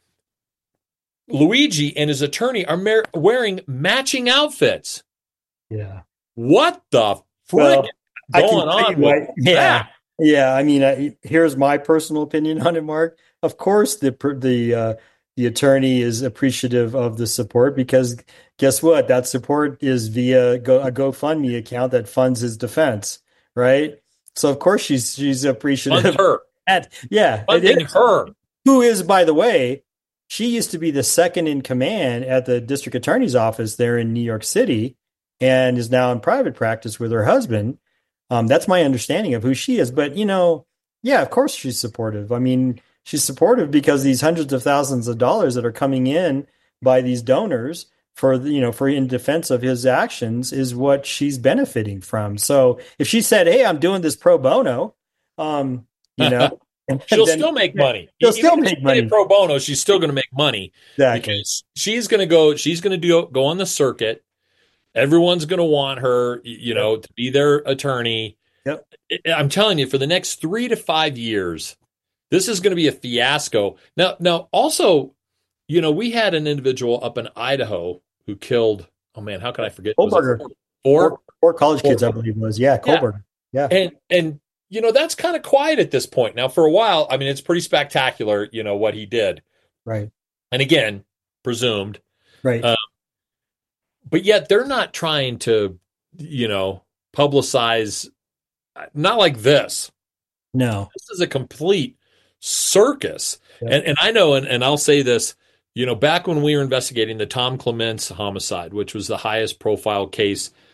Luigi and his attorney are mar- wearing matching outfits. Yeah. What the frick well, going on with why, yeah. that? Yeah, I mean, I, here's my personal opinion on it, Mark. Of course, the the uh, the attorney is appreciative of the support because guess what? That support is via go, a GoFundMe account that funds his defense, right? So of course she's she's appreciative. Fund her, at, yeah, funding her, who is, by the way, she used to be the second in command at the district attorney's office there in New York City, and is now in private practice with her husband. Um, that's my understanding of who she is. But, you know, yeah, of course she's supportive. I mean, she's supportive because these hundreds of thousands of dollars that are coming in by these donors for, you know, for in defense of his actions is what she's benefiting from. So if she said, hey, I'm doing this pro bono, um, you know, she'll then, still make money. She'll Even still make money. Pro bono, she's still going to make money. Exactly. Because she's going to go, she's going to do go on the circuit. Everyone's going to want her, you know, to be their attorney. Yep. I'm telling you, for the next three to five years, this is going to be a fiasco. Now, now, also, you know, we had an individual up in Idaho who killed. Oh man, how could I forget? Kohlberger. Four, four, four college four, kids, I believe it was. Yeah, Kohlberger. Yeah. yeah. And and you know that's kind of quiet at this point. Now, for a while, I mean, it's pretty spectacular. You know what he did. Right. And again, presumed. Right. Um, But yet they're not trying to, you know, publicize, not like this. No. This is a complete circus. Yeah. And and I know, and, and I'll say this, you know, back when we were investigating the Tom Clements homicide, which was the highest profile case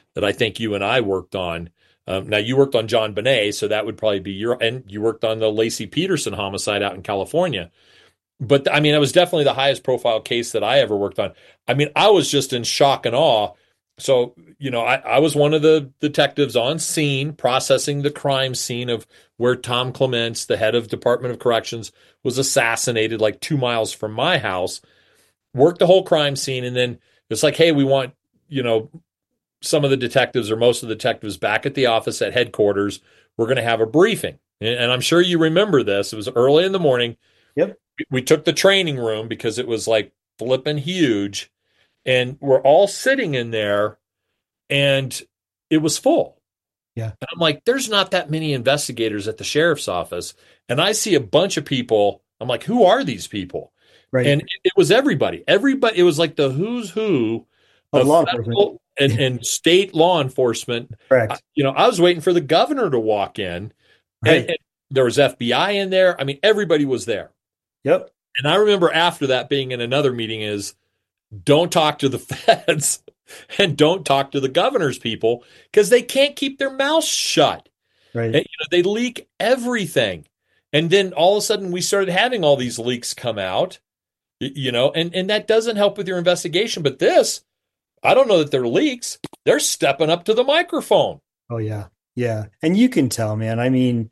that I think you and I worked on. Um, now you worked on John Bonet, so that would probably be your, and you worked on the Lacey Peterson homicide out in California. But I mean, it was definitely the highest profile case that I ever worked on. I mean, I was just in shock and awe. So, you know, I, I was one of the detectives on scene processing the crime scene of where Tom Clements, the head of Department of Corrections, was assassinated like two miles from my house, worked the whole crime scene. And then it's like, hey, we want, you know, some of the detectives or most of the detectives back at the office at headquarters. We're going to have a briefing. And I'm sure you remember this. It was early in the morning. Yep. We took the training room because it was like flipping huge, and we're all sitting in there, and it was full. Yeah. And I'm like, there's not that many investigators at the sheriff's office. And I see a bunch of people. I'm like, who are these people? Right. And it was everybody. Everybody. It was like the who's who of, of law enforcement and, and state law enforcement. Correct. I, you know, I was waiting for the governor to walk in, right. and, and there was F B I in there. I mean, everybody was there. Yep. And I remember after that being in another meeting is don't talk to the feds and don't talk to the governor's people because they can't keep their mouths shut. Right. And, you know, they leak everything. And then all of a sudden we started having all these leaks come out, you know, and, and that doesn't help with your investigation. But this, I don't know that they're leaks. They're stepping up to the microphone. Oh, yeah. Yeah. And you can tell, man. I mean,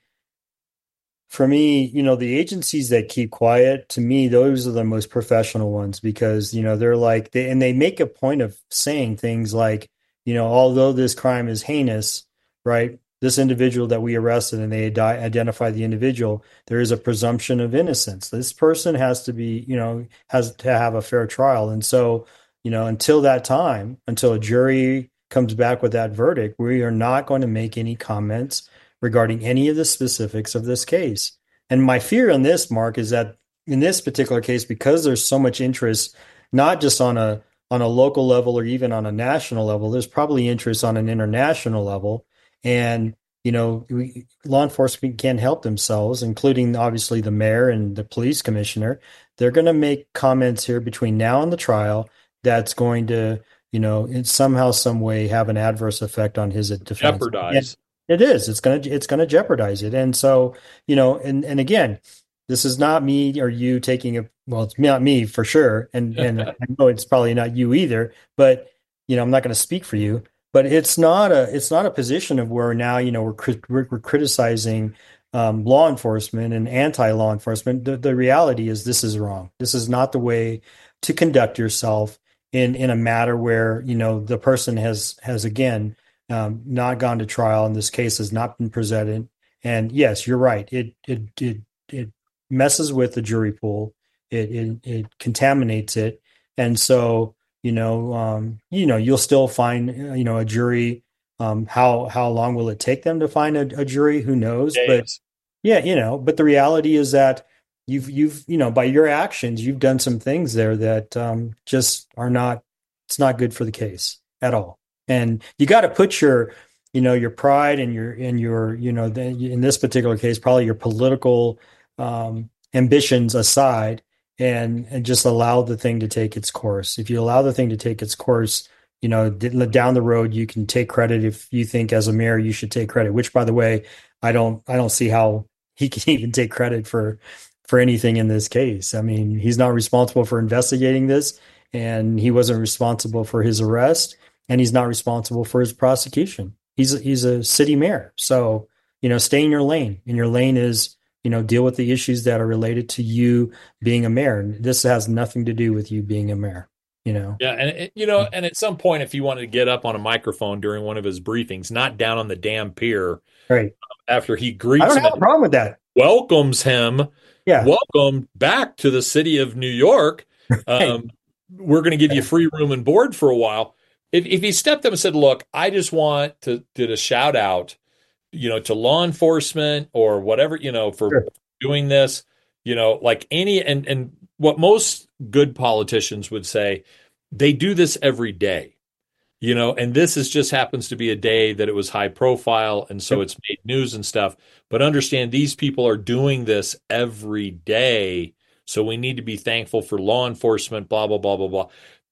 for me, you know, the agencies that keep quiet, to me, those are the most professional ones because, you know, they're like, they, and they make a point of saying things like, you know, although this crime is heinous, right, this individual that we arrested and they identify the individual, there is a presumption of innocence. This person has to be, you know, has to have a fair trial. And so, you know, until that time, until a jury comes back with that verdict, we are not going to make any comments regarding any of the specifics of this case. And my fear on this, Mark, is that in this particular case, because there's so much interest, not just on a on a local level or even on a national level, there's probably interest on an international level. And, you know, we, law enforcement can't help themselves, including obviously the mayor and the police commissioner. They're going to make comments here between now and the trial that's going to, you know, in somehow, some way have an adverse effect on his defense. Jeopardize. It is. It's gonna. It's gonna jeopardize it. And so, you know, and and again, this is not me or you taking a. Well, it's not me for sure, and and I know it's probably not you either. But you know, I'm not going to speak for you. But it's not a. It's not a position of where now you know we're we're, we're criticizing um, law enforcement and anti-law enforcement. The, the reality is this is wrong. This is not the way to conduct yourself in in a matter where you know the person has has again. Um, not gone to trial, and this case has not been presented. And yes, you're right. It it it it messes with the jury pool. It it, it contaminates it, and so you know um, you know you'll still find you know a jury. Um, how how long will it take them to find a, a jury? Who knows? Days. But yeah, you know. But the reality is that you've you've you know by your actions you've done some things there that um, just are not. It's not good for the case at all. And you got to put your, you know, your pride and your, and your, you know, the, in this particular case, probably your political um, ambitions aside and, and just allow the thing to take its course. If you allow the thing to take its course, you know, down the road, you can take credit if you think as a mayor, you should take credit, which by the way, I don't, I don't see how he can even take credit for, for anything in this case. I mean, he's not responsible for investigating this and he wasn't responsible for his arrest. And he's not responsible for his prosecution. He's he's a city mayor. So, you know, stay in your lane. And your lane is, you know, deal with the issues that are related to you being a mayor. And this has nothing to do with you being a mayor, you know? Yeah. And, it, you know, and at some point, if he wanted to get up on a microphone during one of his briefings, not down on the damn pier, right after he greets I don't him have a problem with that. Welcomes him. Yeah. Welcome back to the city of New York. Right. Um, we're going to give you free room and board for a while. If if he stepped up and said, look, I just want to did a shout out, you know, to law enforcement or whatever, you know, for Sure. doing this, you know, like any and and what most good politicians would say, they do this every day, you know, and this is just happens to be a day that it was high profile. And so Yep. it's made news and stuff. But understand these people are doing this every day. So we need to be thankful for law enforcement, blah, blah, blah, blah, blah.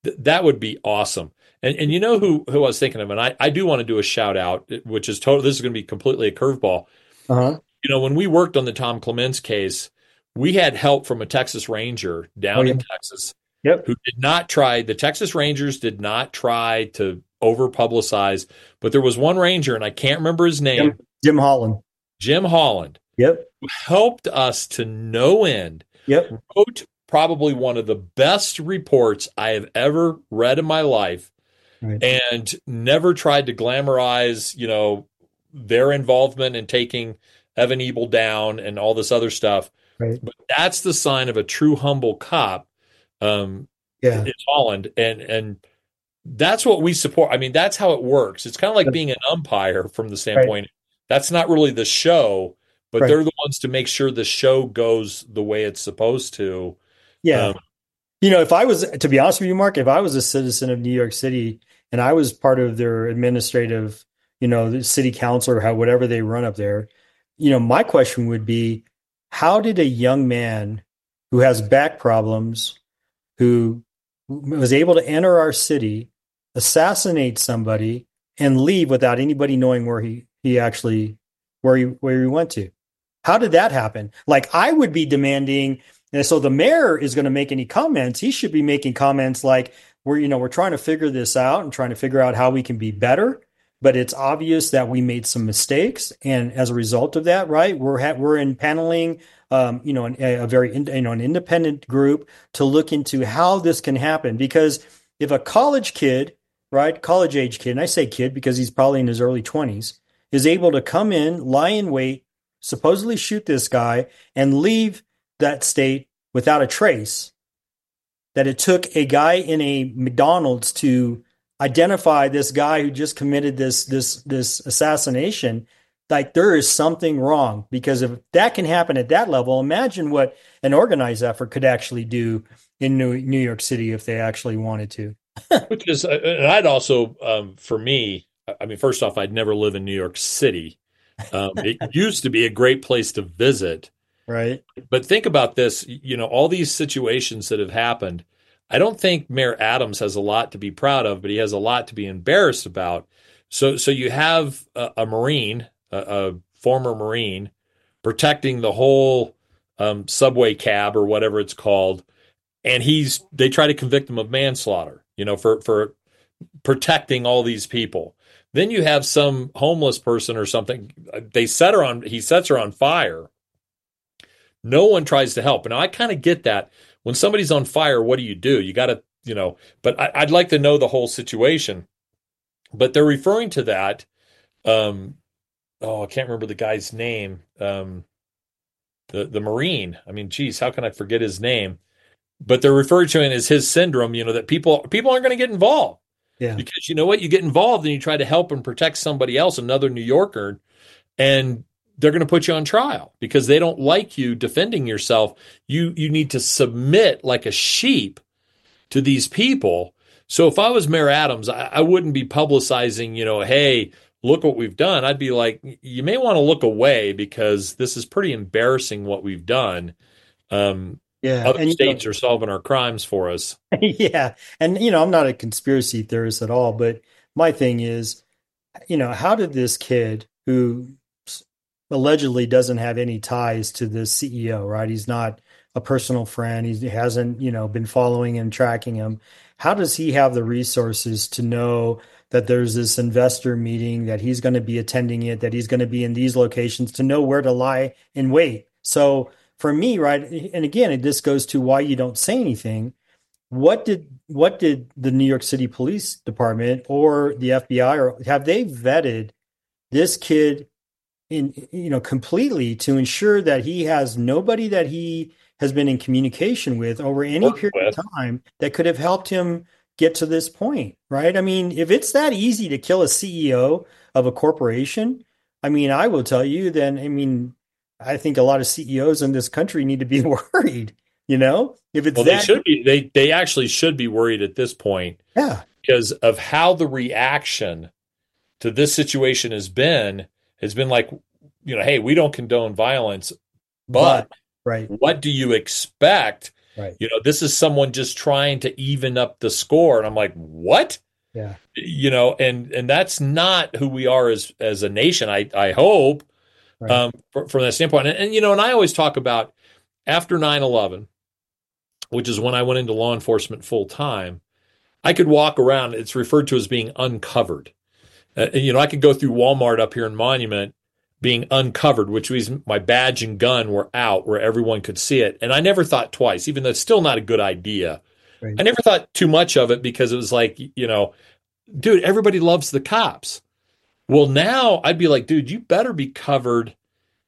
th- that would be awesome. And and you know who who I was thinking of, and I, I do want to do a shout out, which is total. This is going to be completely a curveball. Uh-huh. You know, when we worked on the Tom Clements case, we had help from a Texas Ranger down Oh, yeah. in Texas Yep. who did not try. The Texas Rangers did not try to over publicize, but there was one Ranger, and I can't remember his name, Jim, Jim Holland. Jim Holland, Yep. who helped us to no end. Yep. Wrote probably one of the best reports I have ever read in my life, Right. and never tried to glamorize, you know, their involvement in taking Evan Ebel down and all this other stuff. Right. But that's the sign of a true humble cop. Um, Yeah. It's Holland, and and that's what we support. I mean, that's how it works. It's kind of like being an umpire from the standpoint. Right. That's not really the show, but right. they're the ones to make sure the show goes the way it's supposed to. Yeah. Um, you know, if I was, to be honest with you, Mark, if I was a citizen of New York City and I was part of their administrative, you know, the city council or how, whatever they run up there, you know, my question would be, how did a young man who has back problems, who was able to enter our city, assassinate somebody, and leave without anybody knowing where he, he actually, where he, where he went to? How did that happen? Like, I would be demanding, and so the mayor is going to make any comments. He should be making comments like, we're, you know, we're trying to figure this out and trying to figure out how we can be better. But it's obvious that we made some mistakes, and as a result of that, right, we're ha- we're in paneling, um, you know, an, a very in, you know an independent group to look into how this can happen. Because if a college kid, right, college age kid, and I say kid because he's probably in his early twenties, is able to come in, lie in wait, supposedly shoot this guy, and leave that state without a trace, that it took a guy in a McDonald's to identify this guy who just committed this this this assassination, like, there is something wrong. Because if that can happen at that level, imagine what an organized effort could actually do in New, New York City if they actually wanted to. Which is, and I'd also, um, for me, I mean, first off, I'd never live in New York City. Um, it used to be a great place to visit. Right. But think about this, you know, all these situations that have happened. I don't think Mayor Adams has a lot to be proud of, but he has a lot to be embarrassed about. So, so you have a, a Marine, a, a former Marine, protecting the whole um, subway cab or whatever it's called, and he's they try to convict him of manslaughter, you know, for for protecting all these people. Then you have some homeless person or something. They set her on. He sets her on fire. No one tries to help. And I kind of get that. When somebody's on fire, what do you do? You got to, you know, but I, I'd like to know the whole situation. But they're referring to that. Um, oh, I can't remember the guy's name. Um, the the Marine. I mean, geez, how can I forget his name? But they're referring to it as his syndrome. You know, that people people aren't going to get involved. Yeah. Because you know what, you get involved and you try to help and protect somebody else, another New Yorker, and they're going to put you on trial because they don't like you defending yourself. You you need to submit like a sheep to these people. So if I was Mayor Adams, I, I wouldn't be publicizing, you know, hey, look what we've done. I'd be like, you may want to look away because this is pretty embarrassing what we've done. Um, yeah, other and, states you know, are solving our crimes for us. Yeah, and you know, I'm not a conspiracy theorist at all, but my thing is, you know, how did this kid who allegedly doesn't have any ties to the C E O, right? He's not a personal friend. He hasn't, you know, been following and tracking him. How does he have the resources to know that there's this investor meeting, that he's going to be attending it, that he's going to be in these locations, to know where to lie in wait? So for me, right, and again, this goes to why you don't say anything. What did what did the New York City Police Department or the F B I, or have they vetted this kid in, you know, completely to ensure that he has nobody that he has been in communication with over any Work period with. of time that could have helped him get to this point, right? I mean, if it's that easy to kill a C E O of a corporation, I mean, I will tell you then, I mean, I think a lot of C E Os in this country need to be worried, you know, if it's Well, that. they should be, they, they actually should be worried at this point. Yeah. Because of how the reaction to this situation has been, has been like, you know, hey, we don't condone violence, but, But right. what do you expect Right. You know, this is someone just trying to even up the score. And I'm like, what? Yeah. You know, and and that's not who we are as as a nation. I I hope Right. um, from, from that standpoint. And, and you know, and I always talk about after nine eleven, which is when I went into law enforcement full time. I could walk around. It's referred to as being uncovered. Uh, you know, I could go through Walmart up here in Monument being uncovered, which means my badge and gun were out where everyone could see it. And I never thought twice, even though it's still not a good idea. Right. I never thought too much of it because it was like, you know, dude, everybody loves the cops. Well, now I'd be like, dude, you better be covered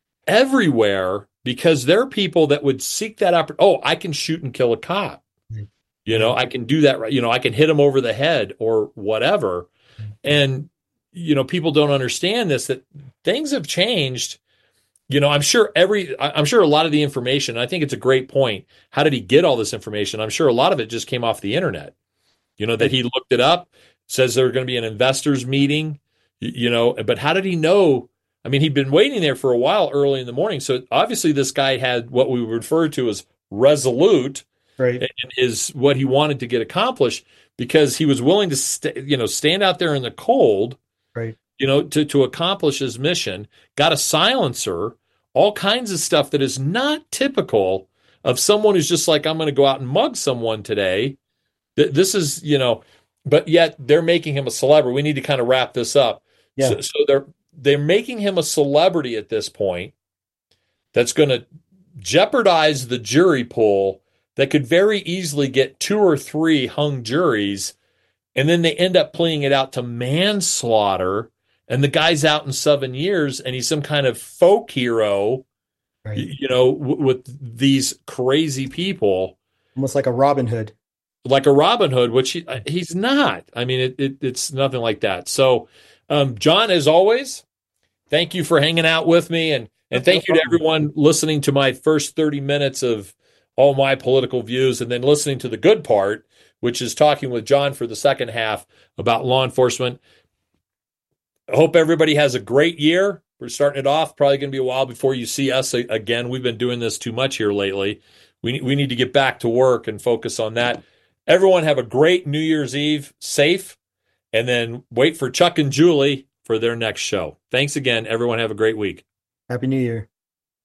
everywhere because there are people that would seek that opportunity. Oh, I can shoot and kill a cop. Right. You know, I can do that. You know, I can hit him over the head or whatever. And, you know, people don't understand this, that things have changed. You know, I'm sure every, I'm sure a lot of the information, I think it's a great point. How did he get all this information? I'm sure a lot of it just came off the internet, you know, that he looked it up, says there were going to be an investors meeting, you know, but how did he know? I mean, he'd been waiting there for a while early in the morning. So obviously this guy had what we would refer to as resolute, right, and is what he wanted to get accomplished because he was willing to, st- you know, stand out there in the cold, right, you know, to, to accomplish his mission, got a silencer, all kinds of stuff that is not typical of someone who's just like, I'm going to go out and mug someone today. This is, you know, but yet they're making him a celebrity. We need to kind of wrap this up. Yeah. So, so they're, they're making him a celebrity at this point that's going to jeopardize the jury pool that could very easily get two or three hung juries. And then they end up pleading it out to manslaughter. And the guy's out in seven years and he's some kind of folk hero, right. you know, w- with these crazy people. Almost like a Robin Hood. Like a Robin Hood, which he, he's not. I mean, it, it, it's nothing like that. So, um, John, as always, thank you for hanging out with me. And, and thank you to everyone listening to my first thirty minutes of all my political views and then listening to the good part, which is talking with John for the second half about law enforcement. I hope everybody has a great year. We're starting it off. Probably going to be a while before you see us again. We've been doing this too much here lately. We, we need to get back to work and focus on that. Everyone have a great New Year's Eve, safe, and then wait for Chuck and Julie for their next show. Thanks again. Everyone have a great week. Happy New Year.